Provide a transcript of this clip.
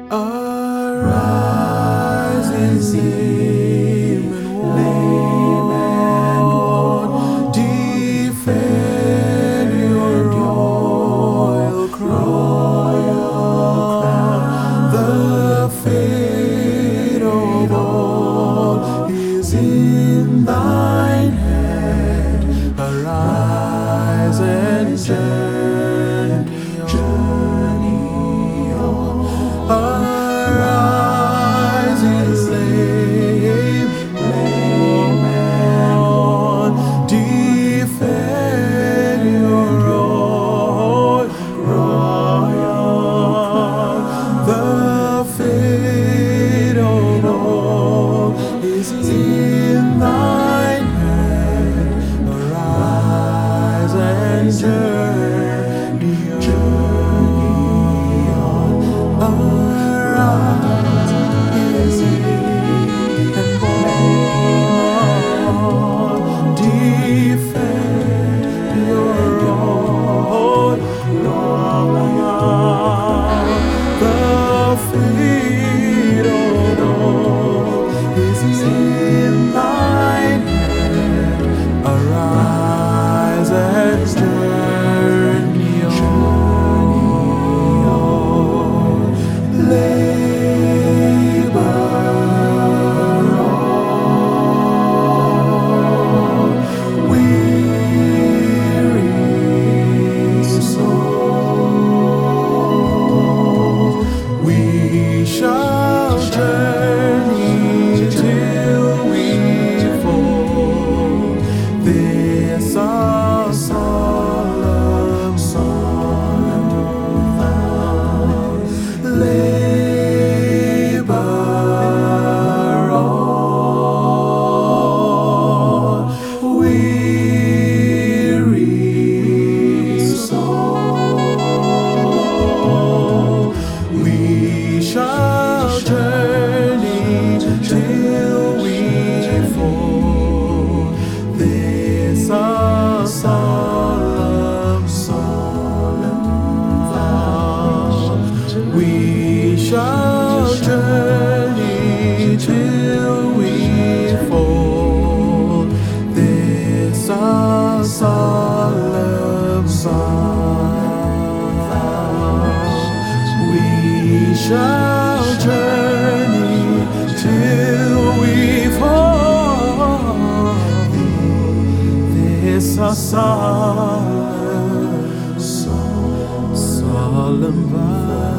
Arise in lame and worn, defend your royal crown. The fate of all is in thine hand. Arise and journey on. Arise is lame and worn, defend your royal crown. The fate of all is in thine hand. Arise and journey on. Arise and born, defend your own Lord. The fate of all is in thine hand. Arise and journey on. Labor on, weary souls. We shall journey till we fall. This our solemn vow. Labor on, weary soul. We shall journey till we fall. This our solemn vow. We shall journey till we fall. This our solemn vow. We shall journey till we fall. This our solemn vow.